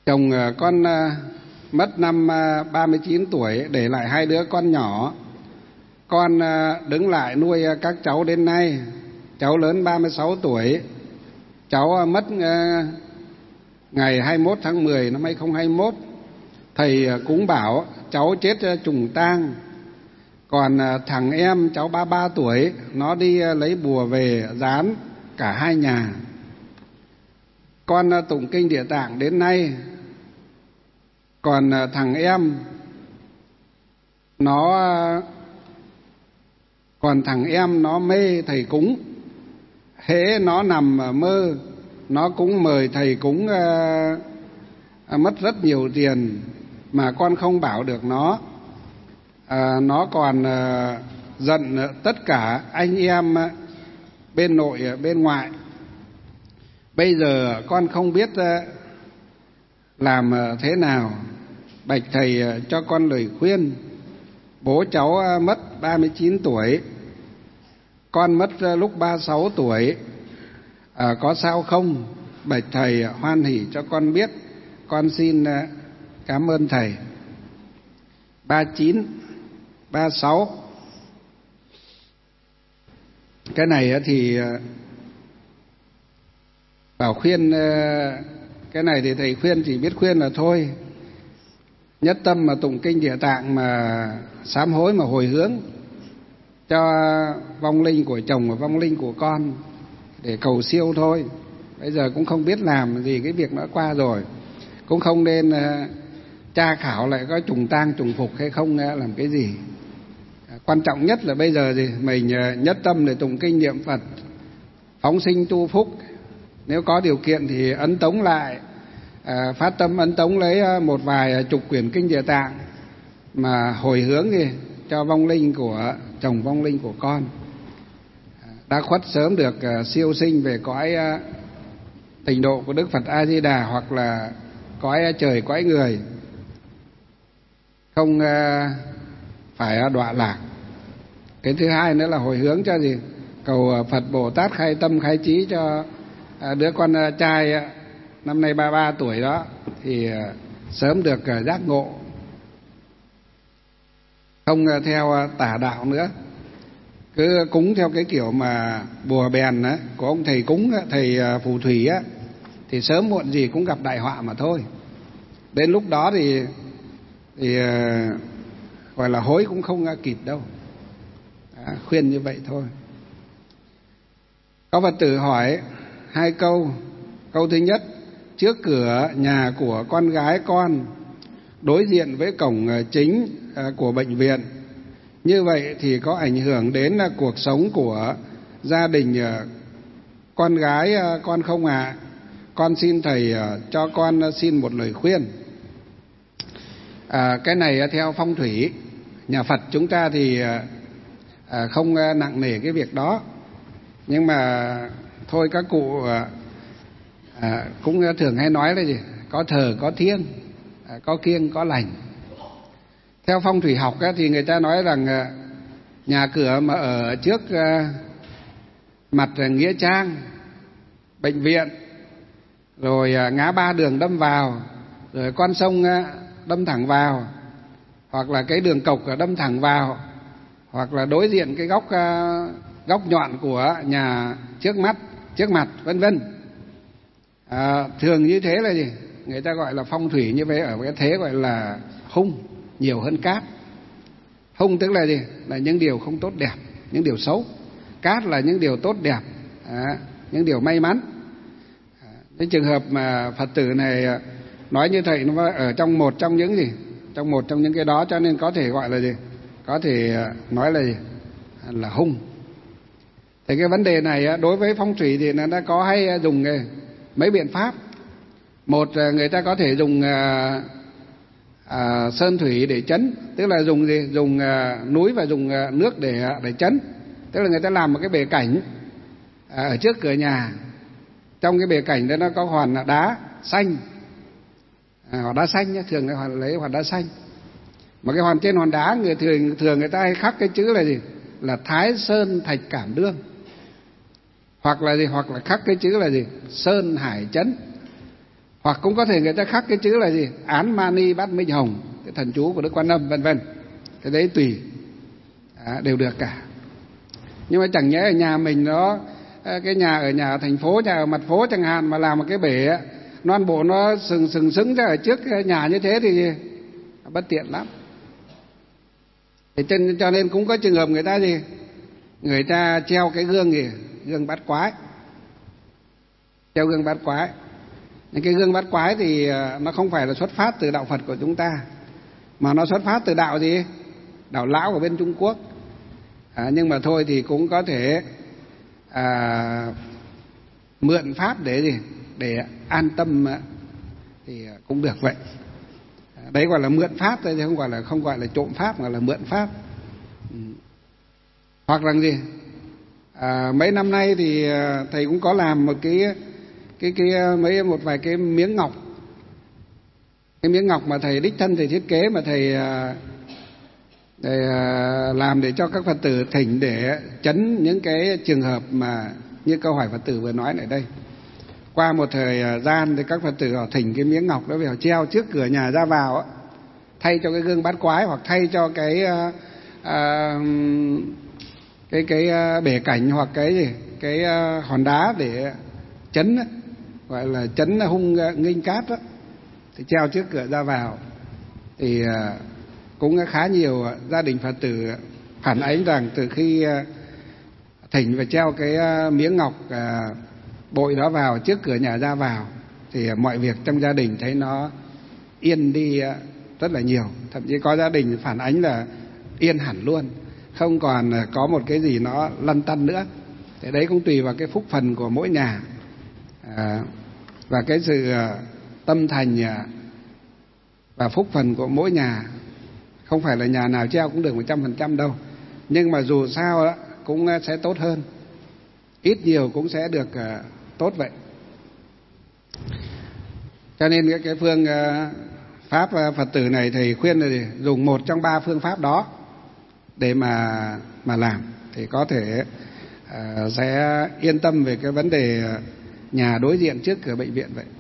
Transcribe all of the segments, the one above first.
Chồng con mất năm 39 tuổi, để lại 2 đứa con nhỏ. Con đứng lại nuôi các cháu đến nay. Cháu lớn 36 tuổi. Cháu mất ngày 21 tháng 10 năm 2021. Thầy cúng bảo cháu chết trùng tang. Còn thằng em cháu 33 tuổi, nó đi lấy bùa về dán cả hai nhà. Con tụng kinh Địa Tạng đến nay. Còn thằng em nó mê thầy cúng. Hễ nó nằm mơ, nó cũng mời thầy cúng mất rất nhiều tiền mà con không bảo được nó. Nó còn giận tất cả anh em bên nội bên ngoại. Bây giờ con không biết làm thế nào. Bạch thầy cho con lời khuyên. Bố cháu mất 39 tuổi, con mất lúc 36 tuổi. Có sao không? Bạch thầy hoan hỉ cho con biết. Con xin cảm ơn thầy. 39, 36. Cái này thì bảo khuyên, cái này thì thầy khuyên chỉ biết khuyên là thôi. Nhất tâm mà tụng kinh Địa Tạng, mà sám hối, mà hồi hướng cho vong linh của chồng và vong linh của con để cầu siêu thôi. Bây giờ cũng không biết làm gì, cái việc đã qua rồi. Cũng không nên tra khảo lại có trùng tang trùng phục hay không làm cái gì. Quan trọng nhất là bây giờ thì mình nhất tâm để tụng kinh niệm Phật, phóng sinh tu phúc. Nếu có điều kiện thì ấn tống lại, phát tâm ấn tống lấy một vài chục quyển kinh Địa Tạng mà hồi hướng đi cho vong linh của chồng, vong linh của con đã khuất sớm được siêu sinh về cõi tịnh độ của Đức Phật A Di Đà, hoặc là cõi trời, cõi người, không phải đọa lạc. Cái thứ hai nữa là hồi hướng cho gì? Cầu Phật Bồ Tát khai tâm khai trí cho đứa con trai năm nay 33 tuổi đó thì sớm được giác ngộ, không theo tà đạo nữa. Cứ cúng theo cái kiểu mà bùa bèn á, của ông thầy cúng, thầy phù thủy á, thì sớm muộn gì cũng gặp đại họa mà thôi. Đến lúc đó thì gọi là hối cũng không kịp đâu. Khuyên như vậy thôi. Có Phật tử hỏi 2 câu. Câu thứ nhất: trước cửa nhà của con gái con đối diện với cổng chính của bệnh viện, như vậy thì có ảnh hưởng đến cuộc sống của gia đình con gái con không ạ? Con xin thầy cho con xin một lời khuyên. Cái này theo phong thủy nhà Phật chúng ta thì không nặng nề cái việc đó, nhưng mà thôi các cụ cũng thường hay nói là gì? Có thờ có thiêng, có kiêng có lành. Theo phong thủy học thì người ta nói rằng nhà cửa mà ở trước mặt nghĩa trang, bệnh viện, rồi ngã ba đường đâm vào, rồi con sông đâm thẳng vào, hoặc là cái đường cộc đâm thẳng vào, hoặc là đối diện cái góc nhọn của nhà trước mặt vân vân. Thường như thế là gì? Người ta gọi là phong thủy như vậy, ở cái thế gọi là hung nhiều hơn cát. Hung tức là gì? Là những điều không tốt đẹp, những điều xấu. Cát là những điều tốt đẹp, những điều may mắn. Cái trường hợp mà Phật tử này nói như thầy, nó ở trong một trong những gì? Trong một trong những cái đó, cho nên có thể gọi là gì? Có thể nói là gì? Là hung. Thì cái vấn đề này đối với phong thủy thì nó đã có hay dùng mấy biện pháp. Một, người ta có thể dùng sơn thủy để chấn, tức là dùng gì? Dùng núi và dùng nước để chấn. Tức là người ta làm một cái bể cảnh ở trước cửa nhà. Trong cái bể cảnh đó nó có hòn đá xanh, hòn đá xanh nhé, thường là lấy hòn đá xanh. Mà cái hòn trên hòn đá thường người ta hay khắc cái chữ là gì? Là Thái Sơn Thạch Cảm Đương. Hoặc là gì? Hoặc là khắc cái chữ là gì? Sơn Hải Chấn. Hoặc cũng có thể người ta khắc cái chữ là gì, Án Mani Bát Minh Hồng, cái thần chú của Đức Quan Âm, vân vân. Cái đấy tùy, đều được cả. Nhưng mà chẳng nhẽ ở nhà mình nó, cái nhà ở nhà thành phố, nhà ở mặt phố chẳng hạn, mà làm một cái bể non bộ nó sừng sững ra ở trước nhà như thế thì bất tiện lắm. Thì cho nên cũng có trường hợp người ta gì, người ta treo cái gương gì, gương bát quái, treo gương bát quái. Nhưng cái gương bát quái thì nó không phải là xuất phát từ đạo Phật của chúng ta, mà nó xuất phát từ đạo gì, đạo lão của bên Trung Quốc. Nhưng mà thôi thì cũng có thể mượn pháp để gì, để an tâm thì cũng được vậy. Đấy gọi là mượn pháp thôi, chứ không gọi là trộm pháp, mà là mượn pháp. Hoặc là gì, mấy năm nay thì thầy cũng có làm một một vài cái miếng ngọc. Cái miếng ngọc mà thầy đích thân thầy thiết kế, mà thầy làm để cho các Phật tử thỉnh để chấn những cái trường hợp mà như câu hỏi Phật tử vừa nói ở đây. Qua một thời gian thì các Phật tử họ thỉnh cái miếng ngọc đó về họ treo trước cửa nhà ra vào á, thay cho cái gương bát quái, hoặc thay cho cái bể cảnh, hoặc cái hòn đá để chấn, gọi là chấn hung nghênh cát đó, thì treo trước cửa ra vào. Thì cũng khá nhiều gia đình Phật tử phản ánh rằng từ khi thỉnh và treo cái miếng ngọc bội đó vào trước cửa nhà ra vào thì mọi việc trong gia đình thấy nó yên đi rất là nhiều. Thậm chí có gia đình phản ánh là yên hẳn luôn, không còn có một cái gì nó lăn tăn nữa. Thế đấy cũng tùy vào cái phúc phần của mỗi nhà, và cái sự tâm thành và phúc phần của mỗi nhà. Không phải là nhà nào treo cũng được 100% đâu, nhưng mà dù sao đó cũng sẽ tốt hơn, ít nhiều cũng sẽ được tốt vậy. Cho nên cái phương pháp Phật tử này thầy khuyên là dùng một trong 3 phương pháp đó để mà làm, thì có thể sẽ yên tâm về cái vấn đề nhà đối diện trước cửa bệnh viện vậy.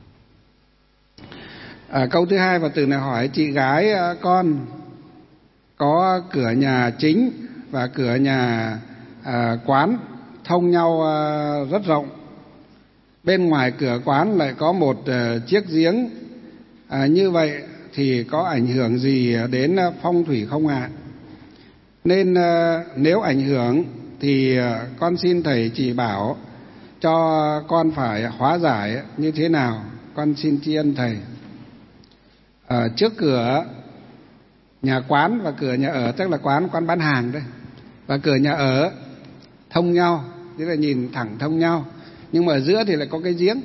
Câu thứ hai, Phật tử này hỏi chị gái con có cửa nhà chính và cửa nhà quán thông nhau rất rộng. Bên ngoài cửa quán lại có một chiếc giếng, như vậy thì có ảnh hưởng gì đến phong thủy không ạ? Nên nếu ảnh hưởng thì con xin thầy chỉ bảo cho con phải hóa giải như thế nào, con xin tri ân thầy. Trước cửa nhà quán và cửa nhà ở, tức là quán bán hàng đây, và cửa nhà ở thông nhau, tức là nhìn thẳng thông nhau, nhưng mà ở giữa thì lại có cái giếng,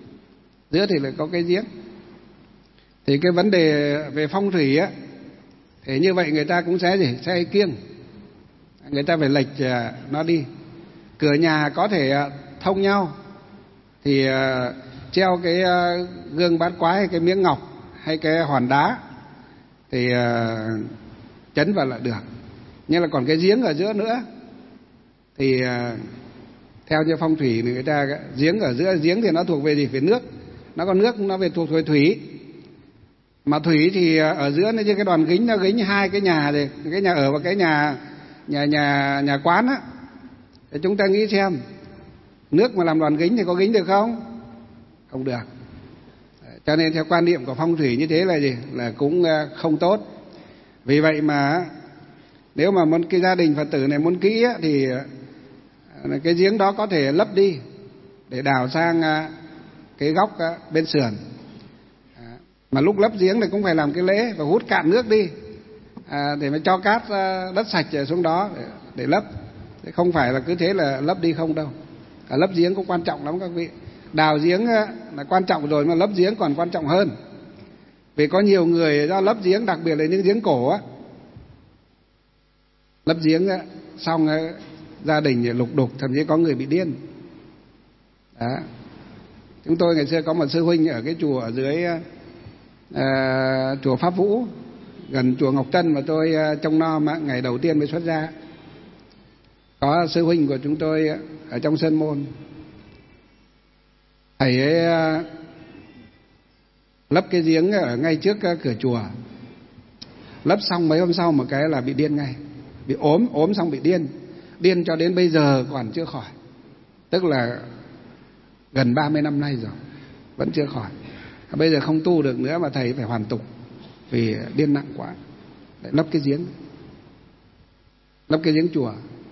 thì cái vấn đề về phong thủy á, thì như vậy người ta cũng sẽ kiêng, người ta phải lệch nó đi. Cửa nhà có thể thông nhau thì treo cái gương bát quái hay cái miếng ngọc hay cái hòn đá thì chấn vào là được. Nhưng là còn cái giếng ở giữa nữa thì theo như phong thủy thì người ta giếng ở giữa, giếng thì nó thuộc về gì? Về nước. Nó có nước, nó về thuộc về thủy. Mà thủy thì ở giữa nó như cái đoàn gính, nó gính 2 cái nhà thì cái nhà ở và cái nhà quán á. Thì chúng ta nghĩ xem, nước mà làm đoàn gính thì có gính được không? Không được. Cho nên theo quan niệm của phong thủy như thế là gì? Là cũng không tốt. Vì vậy mà nếu mà cái gia đình Phật tử này muốn kỹ á, thì cái giếng đó có thể lấp đi để đào sang cái góc bên sườn. Mà lúc lấp giếng thì cũng phải làm cái lễ và hút cạn nước đi, để mà cho cát đất sạch xuống đó để lấp. Thế không phải là cứ thế là lấp đi không đâu. Lấp giếng cũng quan trọng lắm các vị. Đào giếng là quan trọng rồi, mà lấp giếng còn quan trọng hơn. Vì có nhiều người do lấp giếng, đặc biệt là những giếng cổ á, lấp giếng xong gia đình lục đục, thậm chí có người bị điên. Đó. Chúng tôi ngày xưa có một sư huynh ở cái chùa ở dưới chùa Pháp Vũ, gần chùa Ngọc Tân mà tôi trông nom ngày đầu tiên mới xuất gia. Có sư huynh của chúng tôi ở trong Sơn Môn, thầy ấy lấp cái giếng ở ngay trước cửa chùa. Lấp xong mấy hôm sau một cái là bị điên ngay, bị ốm xong bị điên cho đến bây giờ còn chưa khỏi, tức là gần 30 năm nay rồi vẫn chưa khỏi. Bây giờ không tu được nữa mà thầy phải hoàn tục vì điên nặng quá. Để lấp cái giếng chùa.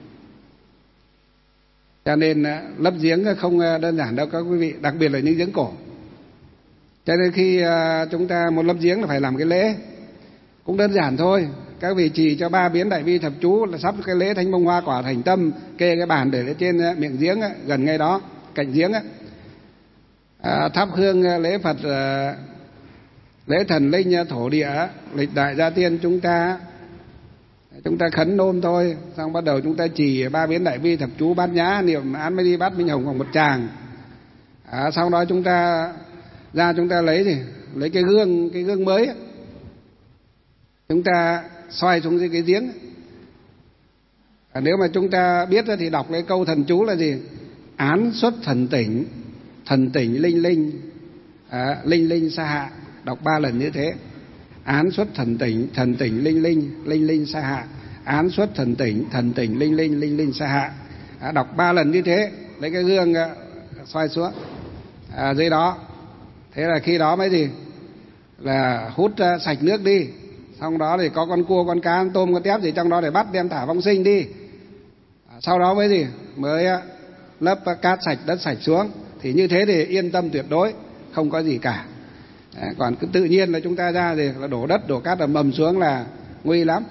Cho nên lấp giếng không đơn giản đâu các quý vị, đặc biệt là những giếng cổ. Cho nên khi chúng ta muốn lấp giếng là phải làm cái lễ cũng đơn giản thôi. Các vị trì cho 3 biến đại bi thập chú, là sắp cái lễ thánh bông hoa quả thành tâm, kê cái bàn để lên trên miệng giếng gần ngay đó cạnh giếng thắp hương lễ Phật, lễ thần linh thổ địa, lịch đại gia tiên chúng ta khấn nôm thôi. Xong bắt đầu chúng ta trì 3 biến đại bi thập chú, bát nhã, niệm án mới đi bát minh hồng khoảng một tràng. Sau đó chúng ta ra chúng ta lấy cái gương mới, chúng ta xoay xuống dưới cái giếng. Nếu mà chúng ta biết thì đọc cái câu thần chú là gì? Án xuất thần tỉnh linh linh sa hạ. Đọc 3 lần như thế. Án xuất thần tỉnh linh linh sa hạ. Án xuất thần tỉnh linh linh sa hạ. Đọc 3 lần như thế, lấy cái gương xoay xuống dưới đó. Thế là khi đó mới gì? Là hút sạch nước đi. Xong đó thì có con cua, con cá, con tôm, con tép gì trong đó để bắt đem thả vong sinh đi. Sau đó mới gì? Mới lấp cát sạch, đất sạch xuống. Thì như thế thì yên tâm tuyệt đối, không có gì cả. Còn cứ tự nhiên là chúng ta ra thì là đổ đất, đổ cát ầm ầm xuống là nguy lắm.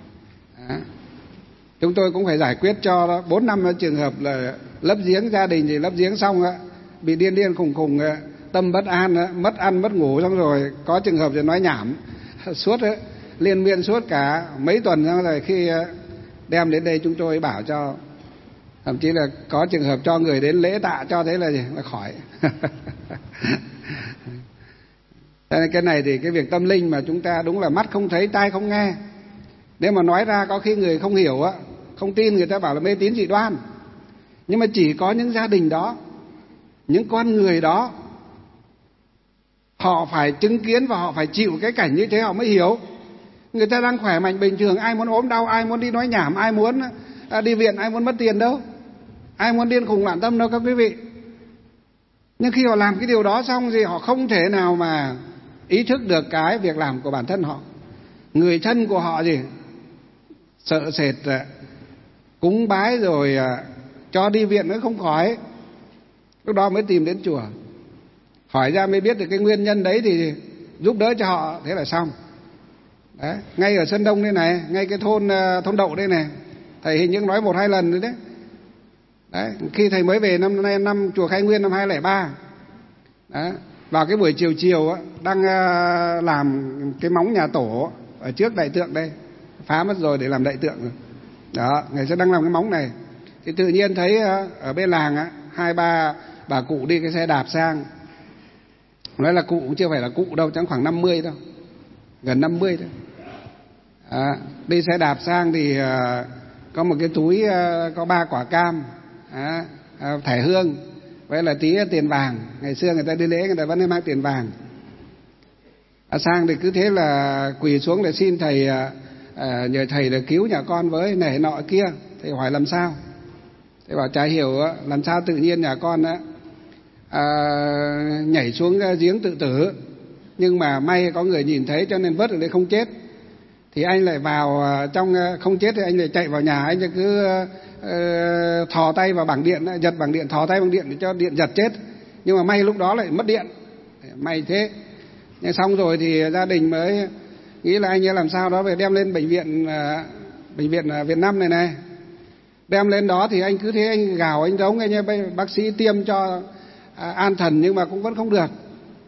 Chúng tôi cũng phải giải quyết cho 4-5 trường hợp là lấp giếng, gia đình thì lấp giếng xong bị điên khùng, tâm bất an, mất ăn mất ngủ, xong rồi có trường hợp thì nói nhảm suốt liên miên suốt cả mấy tuần. Xong rồi khi đem đến đây chúng tôi bảo cho, thậm chí là có trường hợp cho người đến lễ tạ cho, thế là gì? Là khỏi. Thế nên cái này thì cái việc tâm linh mà chúng ta đúng là mắt không thấy, tai không nghe. Nếu mà nói ra có khi người không hiểu không tin, người ta bảo là mê tín dị đoan. Nhưng mà chỉ có những gia đình đó, những con người đó, họ phải chứng kiến và họ phải chịu cái cảnh như thế họ mới hiểu. Người ta đang khỏe mạnh bình thường, ai muốn ốm đau, ai muốn đi nói nhảm, ai muốn đi viện, ai muốn mất tiền đâu, ai muốn điên khùng loạn tâm đâu các quý vị. Nhưng khi họ làm cái điều đó xong thì họ không thể nào mà ý thức được cái việc làm của bản thân họ. Người thân của họ gì sợ sệt cúng bái rồi cho đi viện nó không khỏi, lúc đó mới tìm đến chùa. Hỏi ra mới biết được cái nguyên nhân đấy thì giúp đỡ cho họ, thế là xong. Đấy, ngay ở Sơn Đông đây này, ngay cái thôn Đậu đây này, thầy hình như nói 1-2 lần rồi đấy. Đấy, khi thầy mới về năm chùa Khai Nguyên năm 2003, đấy, vào cái buổi chiều đang làm cái móng nhà tổ ở trước đại tượng đây, phá mất rồi để làm đại tượng rồi. Đó, ngày xưa đang làm cái móng này, thì tự nhiên thấy ở bên làng 2-3 bà cụ đi cái xe đạp sang. Nói là cụ cũng chưa phải là cụ đâu, chẳng khoảng 50 đâu, gần 50 thôi. Đi xe đạp sang thì có một cái túi có 3 quả cam, thẻ hương, với là tí tiền vàng. Ngày xưa người ta đi lễ người ta vẫn hay mang tiền vàng. Sang thì cứ thế là quỳ xuống để xin thầy, nhờ thầy để cứu nhà con với này nọ kia. Thầy hỏi làm sao, thầy bảo chả hiểu làm sao tự nhiên nhà con nhảy xuống giếng tự tử, nhưng mà may có người nhìn thấy cho nên vớt được đấy không chết. Thì anh lại vào trong, không chết thì anh lại chạy vào nhà, anh cứ thò tay vào bảng điện, giật bảng điện, thò tay bằng điện để cho điện giật chết. Nhưng mà may lúc đó lại mất điện, may thế. Nhưng xong rồi thì gia đình mới nghĩ là anh ấy làm sao đó phải đem lên bệnh viện Việt Nam này. Đem lên đó thì anh cứ thế anh gào anh giống anh ấy, bác sĩ tiêm cho an thần nhưng mà cũng vẫn không được.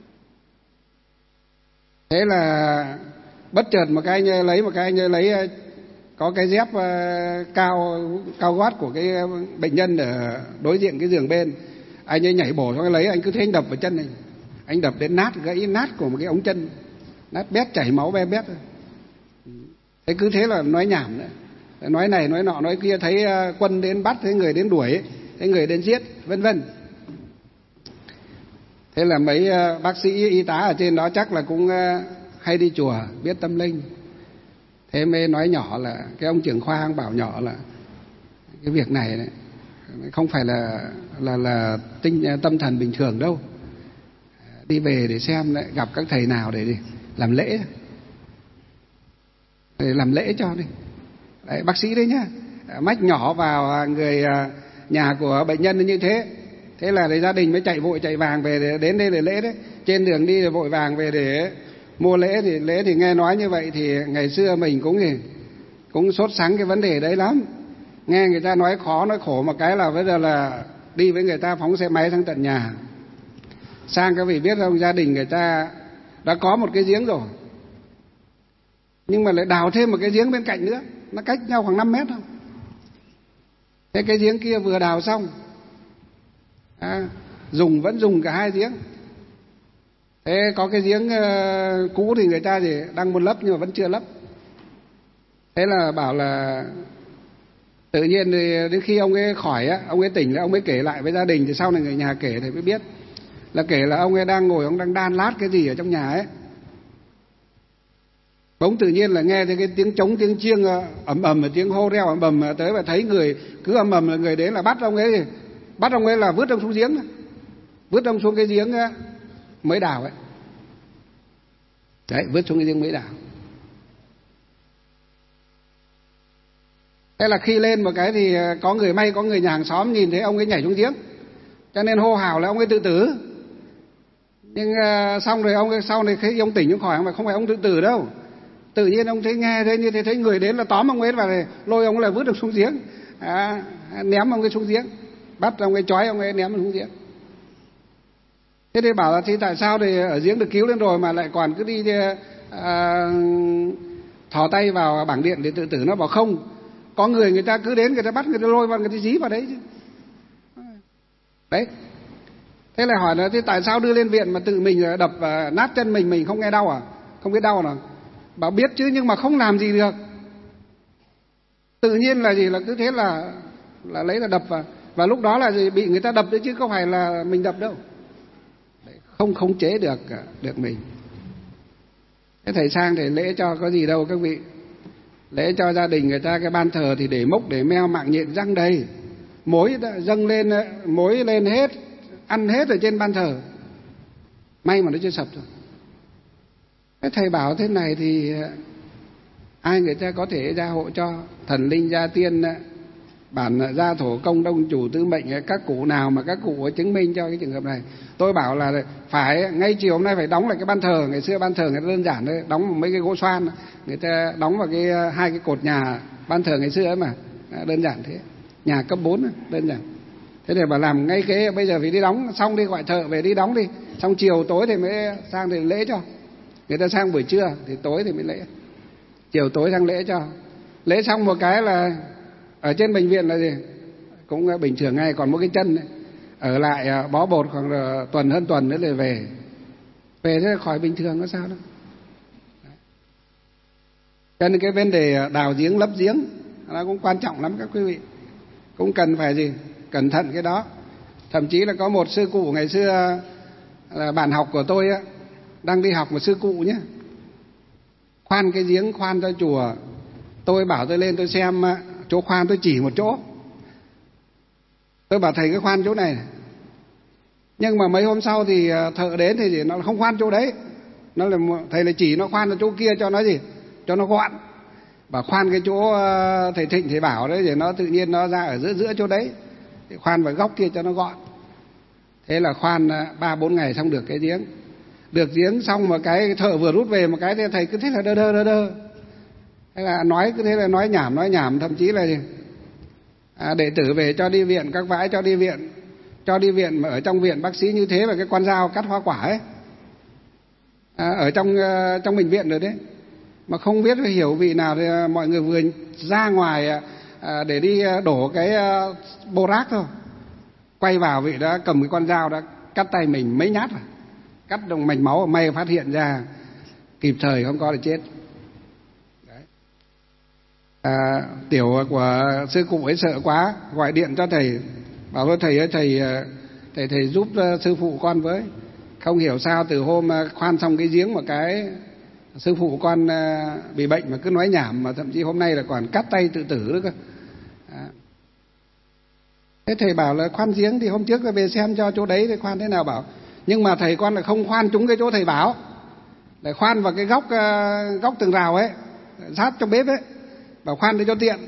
Thế là bất chợt một cái anh ấy lấy có cái dép cao gót của cái bệnh nhân ở đối diện cái giường bên, anh ấy nhảy bổ xong lấy, anh cứ thế anh đập vào chân này, anh đập đến gãy nát của một cái ống chân, nát bét, chảy máu be bét. Thế cứ thế là nói nhảm nữa, nói này nói nọ nói kia, thấy quân đến bắt, thấy người đến đuổi, thấy người đến giết, vân vân. Thế là mấy bác sĩ y tá ở trên đó chắc là cũng hay đi chùa, biết tâm linh. Thế mới nói nhỏ là cái ông trưởng khoa bảo nhỏ là cái việc này đấy, không phải là tâm thần bình thường đâu. Đi về để xem lại gặp các thầy nào để làm lễ, để làm lễ cho đi. Đấy, bác sĩ đấy nhá, mách nhỏ vào người nhà của bệnh nhân như thế. Thế là gia đình mới chạy vội chạy vàng về để đến đây để lễ đấy. Trên đường đi thì vội vàng về để mua lễ. Thì nghe nói như vậy thì ngày xưa mình cũng sốt sắng cái vấn đề đấy lắm. Nghe người ta nói khó nói khổ một cái là bây giờ là đi với người ta phóng xe máy sang tận nhà. Sang các vị biết không, gia đình người ta đã có một cái giếng rồi, nhưng mà lại đào thêm một cái giếng bên cạnh nữa, nó cách nhau khoảng 5 mét thôi. Thế cái giếng kia vừa đào xong, vẫn dùng cả hai giếng. Thế có cái giếng cũ thì người ta thì đang muốn lấp nhưng mà vẫn chưa lấp. Thế là bảo là tự nhiên thì đến khi ông ấy khỏi á, ông ấy tỉnh là ông ấy kể lại với gia đình. Thì sau này người nhà kể thì mới biết là kể là ông ấy đang ngồi, ông đang đan lát cái gì ở trong nhà ấy. Bỗng tự nhiên là nghe thấy cái tiếng trống tiếng chiêng ầm ầm, tiếng hô reo ầm ầm tới, và thấy người cứ ầm ầm là người đến là bắt ông ấy là vứt ông xuống giếng, vứt ông xuống cái giếng mới đào ấy. Đấy, vứt xuống cái giếng mới đào. Thế là khi lên một cái thì có người nhà hàng xóm nhìn thấy ông ấy nhảy xuống giếng, cho nên hô hào là ông ấy tự tử. Nhưng xong rồi ông ấy sau này khi ông tỉnh ông khỏi, không phải ông tự tử đâu. Tự nhiên ông nghe thấy như thế, thấy người đến là tóm ông ấy và lôi ông ấy là vứt ông xuống giếng, ném ông ấy xuống giếng, bắt ông ấy trói ông ấy ném ông xuống giếng. Thế thì bảo là thì tại sao thì ở giếng được cứu lên rồi mà lại còn cứ đi thò tay vào bảng điện để tự tử? Nó bảo không, có người ta cứ đến, người ta bắt, người ta lôi vào, người ta dí vào đấy chứ. Đấy. Thế lại hỏi là thế tại sao đưa lên viện mà tự mình đập nát chân mình không nghe đau à? Không biết đau nào? Bảo biết chứ, nhưng mà không làm gì được. Tự nhiên là gì, là cứ thế là lấy là đập vào. Và lúc đó là gì, bị người ta đập đấy chứ không phải là mình đập đâu. Đấy, không khống chế được mình. Thế thầy sang thầy lễ cho có gì đâu các vị. Lễ cho gia đình người ta cái ban thờ thì để mốc để meo mạng nhện răng đầy, mối dâng lên, mối lên hết, ăn hết ở trên ban thờ. May mà nó chưa sập thôi. Thế thầy bảo thế này thì ai người ta có thể gia hộ cho? Thần linh gia tiên, bản gia thổ công đông chủ tứ mệnh, các cụ nào mà các cụ chứng minh cho cái trường hợp này. Tôi bảo là phải ngay chiều hôm nay phải đóng lại cái ban thờ. Ngày xưa ban thờ người ta đơn giản đấy, đóng mấy cái gỗ xoan, người ta đóng vào hai cái cột nhà ban thờ ngày xưa ấy mà, đơn giản thế. Nhà cấp 4 đơn giản. Thế thì bảo làm ngay cái bây giờ phải đi đóng, xong đi gọi thợ về đi đóng đi, xong chiều tối thì mới sang thì lễ cho. Người ta sang buổi trưa thì tối thì mới lễ, chiều tối sang lễ cho. Lễ xong một cái là ở trên bệnh viện là gì cũng bình thường ngay, còn một cái chân ấy, ở lại bó bột khoảng hơn tuần nữa rồi về thế là khỏi bình thường, có sao đâu. Cho nên cái vấn đề đào giếng lấp giếng nó cũng quan trọng lắm các quý vị, cũng cần phải gì cẩn thận cái đó. Thậm chí là có một sư cụ ngày xưa là bạn học của tôi á, đang đi học, một sư cụ nhé, khoan cái giếng khoan cho chùa. Tôi bảo tôi lên tôi xem chỗ khoan, tôi chỉ một chỗ, tôi bảo thầy cái khoan chỗ này. Nhưng mà mấy hôm sau thì thợ đến thì nó không khoan chỗ đấy, nó là thầy là chỉ nó khoan ở chỗ kia cho nó gì, cho nó gọn. Bảo khoan cái chỗ thầy Thịnh thầy bảo đấy, thì nó tự nhiên nó ra ở giữa chỗ đấy, thì khoan vào góc kia cho nó gọn. Thế là khoan 3-4 ngày xong được cái giếng. Được giếng xong mà cái thợ vừa rút về một cái thì thầy cứ thế là đơ. Thế là nói cứ thế là nói nhảm, thậm chí là gì đệ tử về cho đi viện, các vãi cho đi viện mà ở trong viện bác sĩ như thế, và cái con dao cắt hoa quả ấy ở trong bệnh viện rồi đấy, mà không biết hiểu vị nào thì mọi người vừa ra ngoài để đi đổ cái bô rác thôi, quay vào vị đã cầm cái con dao đã cắt tay mình mấy nhát rồi, cắt đồng mạch máu, may phát hiện ra kịp thời, không có là chết. Đấy. Tiểu của sư cụ ấy sợ quá, gọi điện cho thầy, bảo thôi thầy ơi, thầy giúp sư phụ con với. Không hiểu sao từ hôm khoan xong cái giếng một cái, sư phụ con bị bệnh mà cứ nói nhảm, mà thậm chí hôm nay là còn cắt tay tự tử nữa cơ. Thế thầy bảo là khoan giếng thì hôm trước là về xem cho chỗ đấy thì khoan thế nào, bảo nhưng mà thầy con là không khoan trúng cái chỗ thầy bảo, để khoan vào cái góc tường rào ấy, sát trong bếp ấy, bảo khoan để cho tiện.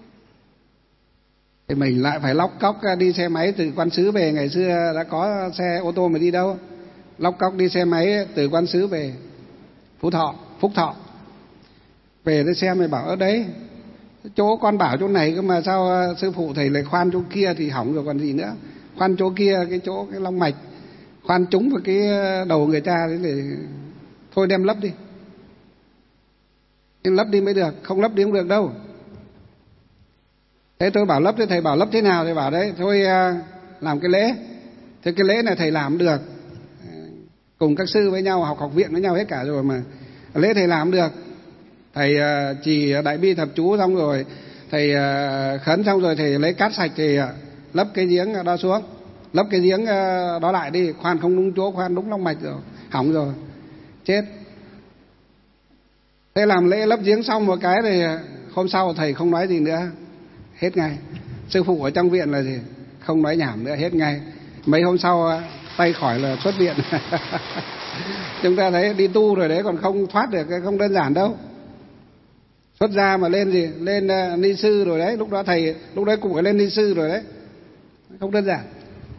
Thì mình lại phải lóc cóc đi xe máy từ Quan Xứ về, ngày xưa đã có xe ô tô mà đi đâu, lóc cóc đi xe máy từ Quan Xứ về Phúc Thọ, về để xem thì bảo ở đấy chỗ con bảo chỗ này cơ mà sao sư phụ thầy lại khoan chỗ kia thì hỏng rồi còn gì nữa, khoan chỗ kia cái chỗ cái long mạch khoan trúng vào cái đầu người ta thế để thôi đem lấp đi, nhưng lấp đi mới được, không lấp đi không được đâu. Thế tôi bảo lấp, thế thầy bảo lấp thế nào, thầy bảo đấy thôi làm cái lễ. Thế cái lễ này thầy làm được, cùng các sư với nhau, học viện với nhau hết cả rồi mà lễ thầy làm được. Thầy chỉ đại bi thập chú xong rồi, thầy khấn xong rồi thầy lấy cát sạch thì lấp cái giếng đó xuống, lấp cái giếng đó lại đi, khoan không đúng chỗ, khoan đúng long mạch rồi, hỏng rồi, chết. Thế làm lễ lấp giếng xong một cái thì hôm sau thầy không nói gì nữa, hết ngay. Sư phụ ở trong viện là gì, không nói nhảm nữa, hết ngay. Mấy hôm sau tay khỏi là xuất viện. Chúng ta thấy đi tu rồi đấy, còn không thoát được, không đơn giản đâu. Xuất gia mà lên gì, lên ni sư rồi đấy, lúc đó thầy, lúc đấy cụ phải lên ni sư rồi đấy, không đơn giản.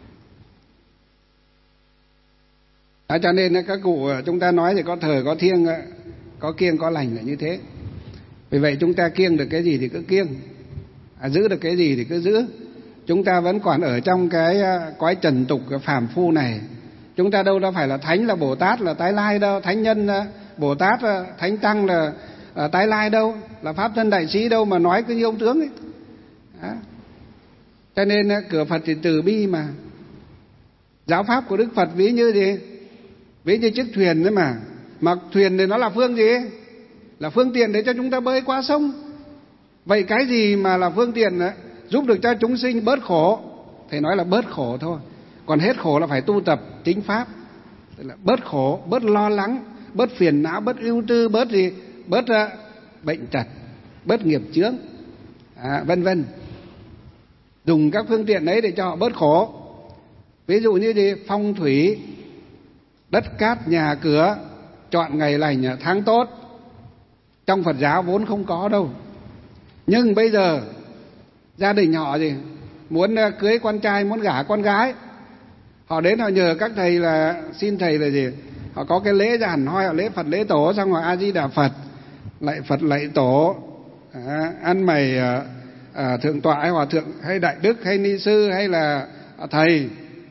Đó, cho nên các cụ chúng ta nói thì có thời có thiêng, có kiêng có lành là như thế. Vì vậy chúng ta kiêng được cái gì thì cứ kiêng, giữ được cái gì thì cứ giữ. Chúng ta vẫn còn ở trong cái cõi trần tục phàm phu này. Chúng ta đâu đã phải là thánh, là Bồ Tát, là Tái Lai đâu, thánh nhân Bồ Tát, thánh tăng là Tái Lai đâu, là pháp thân đại sĩ đâu mà nói cứ như ông tướng ấy. Đó. Cho nên cửa Phật thì từ bi mà. Giáo pháp của Đức Phật ví như gì? Ví như chiếc thuyền đấy mà. Mà thuyền thì nó là phương gì? Là phương tiện để cho chúng ta bơi qua sông. Vậy cái gì mà là phương tiện giúp được cho chúng sinh bớt khổ? Thầy nói là bớt khổ thôi. Còn hết khổ là phải tu tập chính pháp. Tức là bớt khổ, bớt lo lắng, bớt phiền não, bớt ưu tư, bớt gì? Bớt bệnh tật, bớt nghiệp chướng, vân vân. Dùng các phương tiện đấy để cho họ bớt khổ. Ví dụ như gì? Phong thủy, đất cát, nhà cửa, chọn ngày lành tháng tốt. Trong Phật giáo vốn không có đâu. Nhưng bây giờ gia đình họ gì muốn cưới con trai, muốn gả con gái, họ đến họ nhờ các thầy là xin thầy là gì, họ có cái lễ hẳn hoi, họ lễ Phật lễ tổ, xong rồi A Di Đà Phật, lạy Phật lạy tổ, ăn mày thượng tọa hay hòa thượng hay đại đức hay ni sư hay là thầy,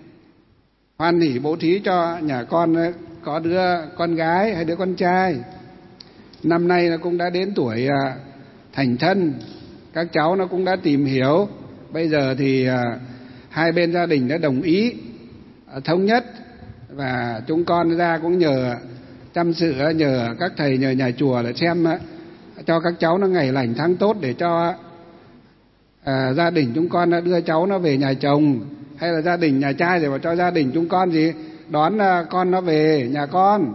hoan hỉ bố thí cho nhà con có đứa con gái hay đứa con trai. Năm nay nó cũng đã đến tuổi thành thân, các cháu nó cũng đã tìm hiểu. Bây giờ thì hai bên gia đình đã đồng ý, thống nhất, và chúng con ra cũng nhờ chăm sự, nhờ các thầy, nhờ nhà chùa để xem cho các cháu nó ngày lành tháng tốt, để cho gia đình chúng con đưa cháu nó về nhà chồng, hay là gia đình nhà trai rồi cho gia đình chúng con gì đón con nó về nhà con.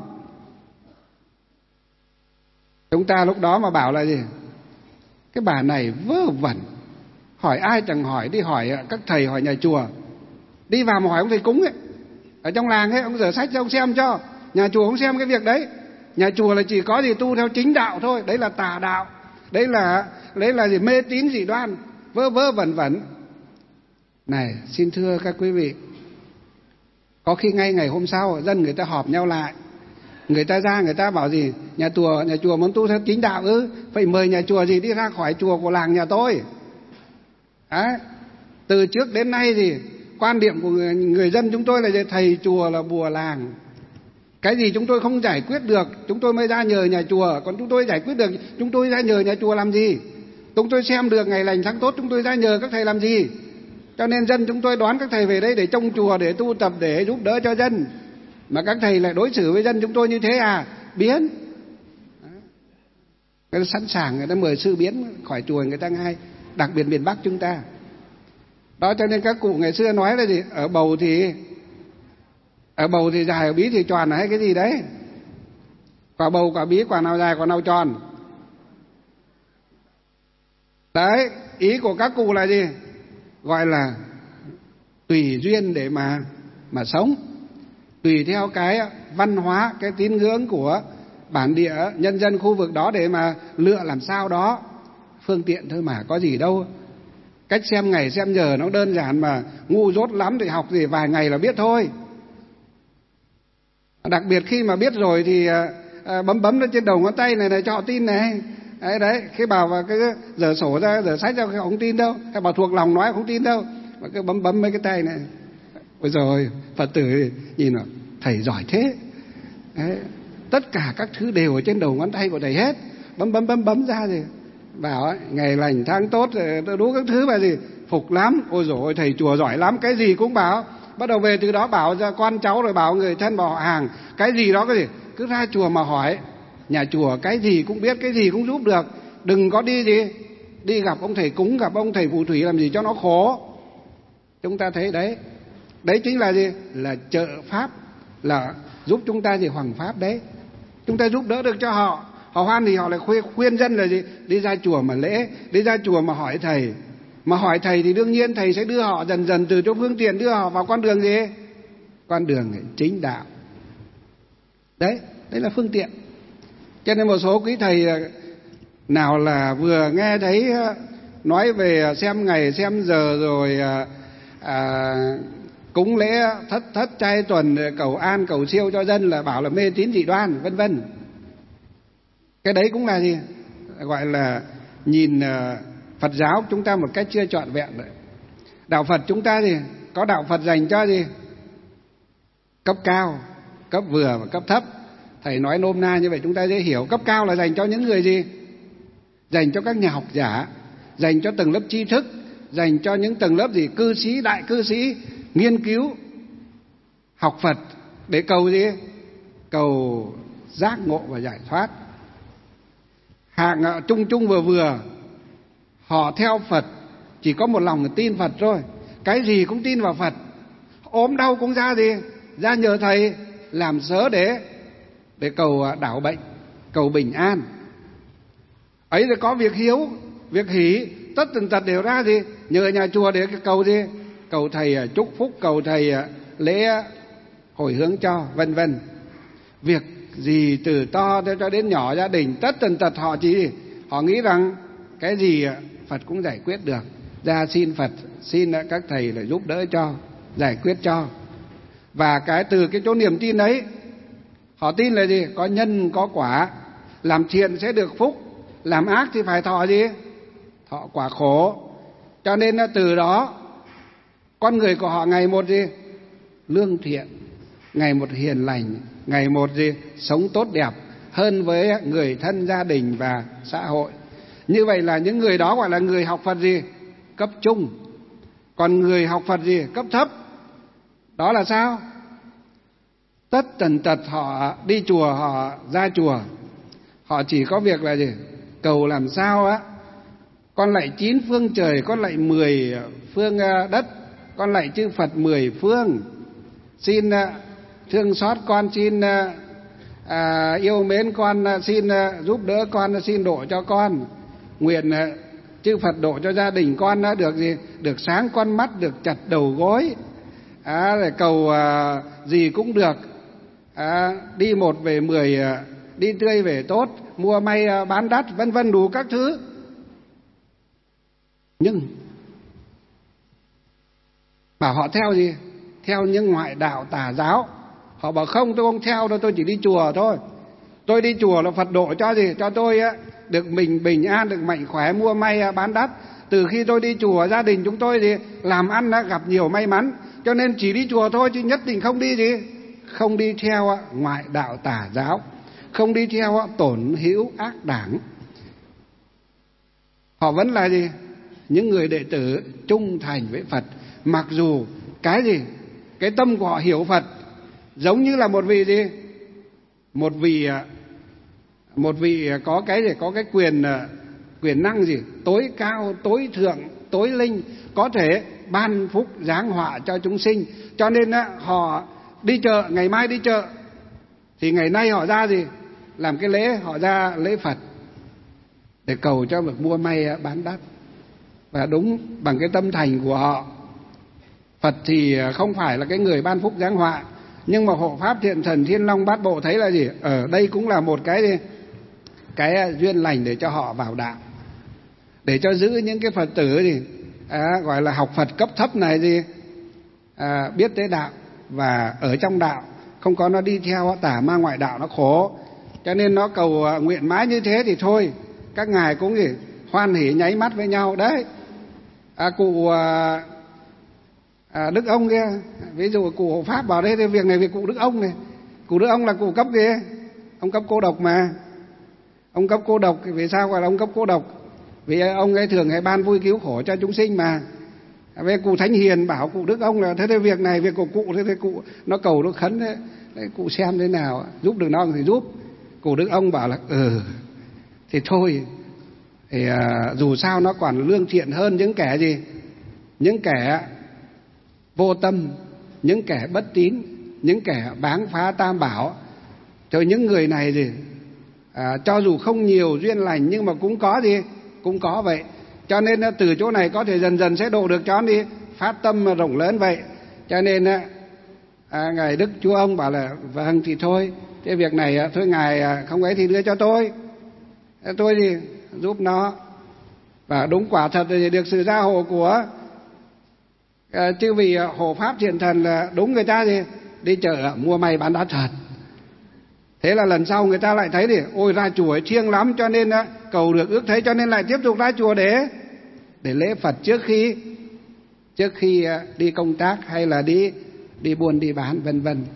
Chúng ta lúc đó mà bảo là gì, cái bà này vớ vẩn, hỏi ai chẳng hỏi, đi hỏi các thầy, hỏi nhà chùa, đi vào mà hỏi ông thầy cúng ấy, ở trong làng ấy, ông rửa sách cho ông xem cho. Nhà chùa không xem cái việc đấy. Nhà chùa là chỉ có gì tu theo chính đạo thôi, đấy là tà đạo, đấy là gì, mê tín dị đoan, vớ vớ vẩn vẩn. Này, xin thưa các quý vị, có khi ngay ngày hôm sau dân người ta họp nhau lại, người ta ra người ta bảo gì, nhà chùa muốn tu theo chính đạo phải mời nhà chùa gì đi ra khỏi chùa của làng nhà tôi. Đấy. Từ trước đến nay thì quan điểm của người dân chúng tôi là thầy chùa là bùa làng. Cái gì chúng tôi không giải quyết được chúng tôi mới ra nhờ nhà chùa, còn chúng tôi giải quyết được chúng tôi ra nhờ nhà chùa làm gì? Chúng tôi xem được ngày lành tháng tốt chúng tôi ra nhờ các thầy làm gì? Cho nên dân chúng tôi đón các thầy về đây để trông chùa, để tu tập, để giúp đỡ cho dân. Mà các thầy lại đối xử với dân chúng tôi như thế biến. Người ta sẵn sàng, người ta mời sư biến khỏi chùa người ta ngay, đặc biệt miền Bắc chúng ta. Đó, cho nên các cụ ngày xưa nói là gì, ở bầu thì Ở bầu thì dài, ở bí thì tròn hay cái gì đấy? Quả bầu, quả bí, quả nào dài, quả nào tròn? Đấy, ý của các cụ là gì? Gọi là tùy duyên để mà sống, tùy theo cái văn hóa, cái tín ngưỡng của bản địa nhân dân khu vực đó để mà lựa làm sao đó. Phương tiện thôi mà, có gì đâu. Cách xem ngày xem giờ nó đơn giản mà, ngu dốt lắm thì học gì vài ngày là biết thôi. Đặc biệt khi mà biết rồi thì bấm lên trên đầu ngón tay này cho họ tin này. Đấy, khi bảo vào cái giờ sổ ra, giờ sách ra họ không tin đâu. Hay bảo thuộc lòng nói không tin đâu. Mà cứ bấm mấy cái tay này. Ôi rồi Phật tử nhìn nào, thầy giỏi thế. Đấy, tất cả các thứ đều ở trên đầu ngón tay của thầy hết. Bấm ra thì bảo ấy, ngày lành tháng tốt đủ các thứ mà gì, phục lắm. Ôi dồi ôi, thầy chùa giỏi lắm, cái gì cũng bảo. Bắt đầu về từ đó bảo ra con cháu, rồi bảo người thân, bảo họ hàng, cái gì đó cái gì cứ ra chùa mà hỏi. Nhà chùa cái gì cũng biết, cái gì cũng giúp được. Đừng có đi gì đi gặp ông thầy cúng, gặp ông thầy phù thủy làm gì cho nó khổ. Chúng ta thấy đấy, đấy chính là gì? Là trợ pháp, là giúp chúng ta gì? Hoằng pháp đấy. Chúng ta giúp đỡ được cho họ. Họ hoan thì họ lại khuyên dân là gì? Đi ra chùa mà lễ, đi ra chùa mà hỏi thầy. Mà hỏi thầy thì đương nhiên thầy sẽ đưa họ dần dần từ chỗ phương tiện, đưa họ vào con đường gì? Con đường chính đạo. Đấy là phương tiện. Cho nên một số quý thầy nào là vừa nghe thấy nói về xem ngày xem giờ, rồi cúng lễ thất trai tuần, cầu an cầu siêu cho dân là bảo là mê tín dị đoan, vân vân. Cái đấy cũng là gì? Gọi là nhìn Phật giáo chúng ta một cách chưa trọn vẹn đấy. Đạo Phật chúng ta thì có đạo Phật dành cho gì? Cấp cao, cấp vừa và cấp thấp. Thầy nói nôm na như vậy chúng ta dễ hiểu. Cấp cao là dành cho những người gì? Dành cho các nhà học giả, dành cho tầng lớp tri thức, dành cho những tầng lớp gì? Cư sĩ, đại cư sĩ, nghiên cứu học Phật để cầu gì? Cầu giác ngộ và giải thoát. Hạng trung vừa, họ theo Phật chỉ có một lòng là tin Phật thôi, cái gì cũng tin vào Phật. Ốm đau cũng ra gì? Ra nhờ thầy làm sớ để cầu đảo bệnh, cầu bình an. Ấy thì có việc hiếu, việc hỷ, tất tần tật đều ra gì? Nhờ nhà chùa để cầu gì? Cầu thầy chúc phúc, cầu thầy lễ hồi hướng cho, vân vân. Việc gì từ to cho đến nhỏ gia đình, tất tần tật họ chỉ họ nghĩ rằng cái gì Phật cũng giải quyết được. Ra xin Phật, xin các thầy là giúp đỡ cho, giải quyết cho. Và từ cái chỗ niềm tin ấy, họ tin là gì? Có nhân có quả, làm thiện sẽ được phúc, làm ác thì phải thọ gì? Thọ quả khổ. Cho nên từ đó con người của họ ngày một gì? Lương thiện, ngày một hiền lành, ngày một gì? Sống tốt đẹp hơn với người thân, gia đình và xã hội. Như vậy là những người đó gọi là người học Phật gì? Cấp trung. Còn người học Phật gì? Cấp thấp. Đó là sao? Tất tần tật họ đi chùa, họ ra chùa, họ chỉ có việc là gì? Cầu làm sao á, con lạy 9 phương trời, con lạy 10 phương đất, con lạy chư Phật 10 phương, xin thương xót con, xin yêu mến con, xin giúp đỡ con, xin độ cho con. Nguyện chư Phật độ cho gia đình con được gì? Được sáng con mắt, được chặt đầu gối, để cầu gì cũng được. Đi 1 về 10, đi tươi về tốt, mua may bán đắt, vân vân, đủ các thứ. Nhưng bảo họ theo gì? Theo những ngoại đạo tà giáo. Họ bảo không, tôi không theo đâu, tôi chỉ đi chùa thôi. Tôi đi chùa là Phật độ cho gì? Cho tôi được mình bình an, được mạnh khỏe, mua may bán đắt. Từ khi tôi đi chùa, gia đình chúng tôi thì làm ăn gặp nhiều may mắn, cho nên chỉ đi chùa thôi, chứ nhất định không đi gì? Không đi theo ngoại đạo tà giáo, không đi theo tổn hữu ác đảng. Họ vẫn là gì? Những người đệ tử trung thành với Phật. Mặc dù cái gì? Cái tâm của họ hiểu Phật giống như là một vị gì? Một vị có cái gì? Có cái quyền năng gì? Tối cao, tối thượng, tối linh, có thể ban phúc giáng họa cho chúng sinh. Cho nên họ đi chợ, ngày mai đi chợ, thì ngày nay họ ra gì? Làm cái lễ, họ ra lễ Phật để cầu cho việc mua may bán đắt. Và đúng bằng cái tâm thành của họ. Phật thì không phải là cái người ban phúc giáng họa, nhưng mà hộ pháp thiện thần Thiên Long Bát Bộ thấy là gì? Ở đây cũng là một cái duyên lành để cho họ vào đạo, để cho giữ những cái Phật tử gì gọi là học Phật cấp thấp này gì biết tới đạo và ở trong đạo, không có nó đi theo tà ma ngoại đạo nó khổ. Cho nên nó cầu nguyện mãi như thế thì thôi, các ngài cũng gì hoan hỉ nháy mắt với nhau đấy. Cụ Đức Ông kia, ví dụ cụ hộ pháp vào đây thì việc này việc cụ Đức Ông này. Cụ Đức Ông là cụ cấp gì? Ông cấp cô độc mà. Ông cấp cô độc, vì sao gọi là ông cấp cô độc? Vì ông ấy thường hay ban vui cứu khổ cho chúng sinh mà. Về cụ Thánh Hiền bảo cụ Đức Ông là thế thì việc này việc của cụ, thế thì cụ nó cầu nó khấn thế. Đấy, cụ xem thế nào giúp được nó thì giúp. Cụ Đức Ông bảo là thì thôi, thì dù sao nó còn lương thiện hơn những kẻ gì? Những kẻ vô tâm, những kẻ bất tín, những kẻ báng phá tam bảo. Cho những người này gì cho dù không nhiều duyên lành nhưng mà cũng có gì? Cũng có vậy. Cho nên từ chỗ này có thể dần dần sẽ độ được cho đi, phát tâm rộng lớn vậy. Cho nên ngài Đức Chúa Ông bảo là vâng thì thôi, cái việc này thôi ngài không ấy thì đưa cho tôi thì giúp nó. Và đúng quả thật thì được sự gia hộ của chư vị hộ pháp thiện thần là đúng, người ta gì đi chợ mua may bán đắt thật. Thế là lần sau người ta lại thấy thì ôi ra chùa ấy thiêng lắm, cho nên cầu được ước thấy, cho nên lại tiếp tục ra chùa để lễ Phật trước khi đi công tác hay là đi buôn đi bán vân vân.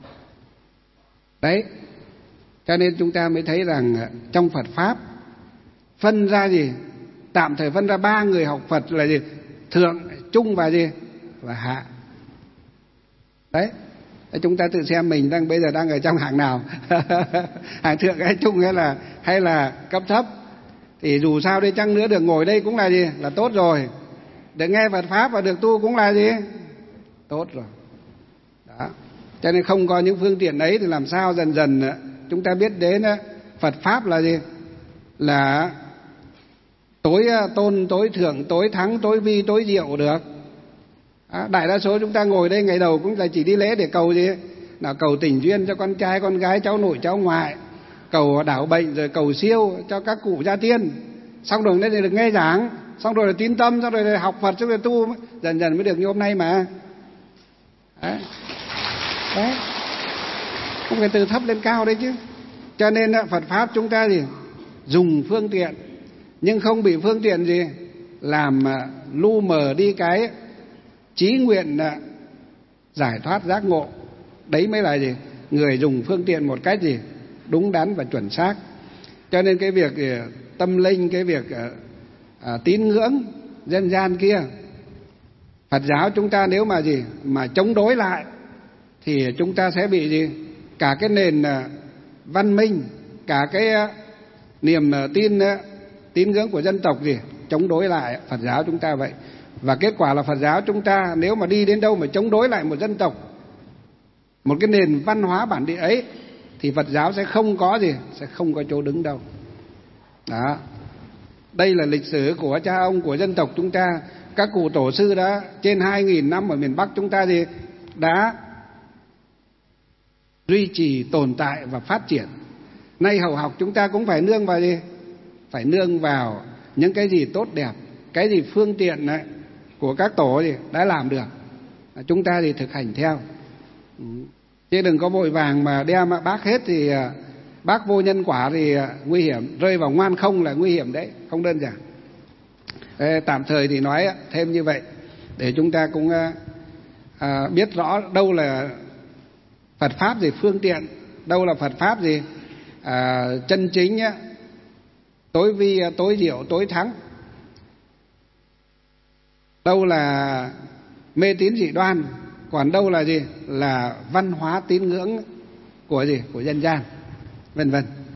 Đấy, cho nên chúng ta mới thấy rằng trong Phật pháp phân ra gì? Tạm thời phân ra 3 người học Phật là gì? Thượng, trung và gì? Và hạ. Đấy, chúng ta tự xem mình bây giờ đang ở trong hạng nào. Hạng thượng hay trung hay là cấp thấp. Thì dù sao đi chăng nữa được ngồi đây cũng là gì? Là tốt rồi. Được nghe Phật pháp và được tu cũng là gì? Tốt rồi. Đó. Cho nên không có những phương tiện ấy thì làm sao dần dần chúng ta biết đến Phật pháp là gì? Là tối tôn, tối thượng, tối thắng, tối vi, tối diệu được. Đại đa số chúng ta ngồi đây ngày đầu cũng là chỉ đi lễ để cầu gì? Là cầu tình duyên cho con trai, con gái, cháu nội, cháu ngoại, cầu đảo bệnh, rồi cầu siêu cho các cụ gia tiên. Xong rồi nên được nghe giảng, xong rồi là tín tâm, xong rồi là học Phật, xong rồi tu, dần dần mới được như hôm nay mà. Đấy. Không phải từ thấp lên cao đấy chứ. Cho nên Phật pháp chúng ta gì? Dùng phương tiện, nhưng không bị phương tiện gì? Làm lu mờ đi cái chí nguyện giải thoát giác ngộ. Đấy mới là gì? Người dùng phương tiện một cách gì? Đúng đắn và chuẩn xác. Cho nên cái việc tâm linh, cái việc tín ngưỡng dân gian kia, Phật giáo chúng ta nếu mà gì? Mà chống đối lại thì chúng ta sẽ bị gì? Cả cái nền văn minh, cả cái niềm tín ngưỡng của dân tộc gì? Chống đối lại Phật giáo chúng ta vậy. Và kết quả là Phật giáo chúng ta nếu mà đi đến đâu mà chống đối lại một dân tộc, một cái nền văn hóa bản địa ấy, thì Phật giáo sẽ không có gì? Sẽ không có chỗ đứng đâu. Đó. Đây là lịch sử của cha ông của dân tộc chúng ta. Các cụ tổ sư đã trên 2.000 năm ở miền Bắc chúng ta thì đã duy trì, tồn tại và phát triển. Nay hậu học chúng ta cũng phải nương vào gì? Phải nương vào những cái gì tốt đẹp, cái gì phương tiện này của các tổ gì đã làm được, chúng ta thì thực hành theo. Chứ đừng có vội vàng mà đem bác hết thì bác vô nhân quả thì nguy hiểm, rơi vào ngoan không là nguy hiểm đấy, không đơn giản. Tạm thời thì nói thêm như vậy để chúng ta cũng biết rõ đâu là Phật pháp gì phương tiện, đâu là Phật pháp gì chân chính, tối vi, tối diệu, tối thắng, đâu là mê tín dị đoan, còn đâu là gì? Là văn hóa tín ngưỡng của gì? Của dân gian, vân vân.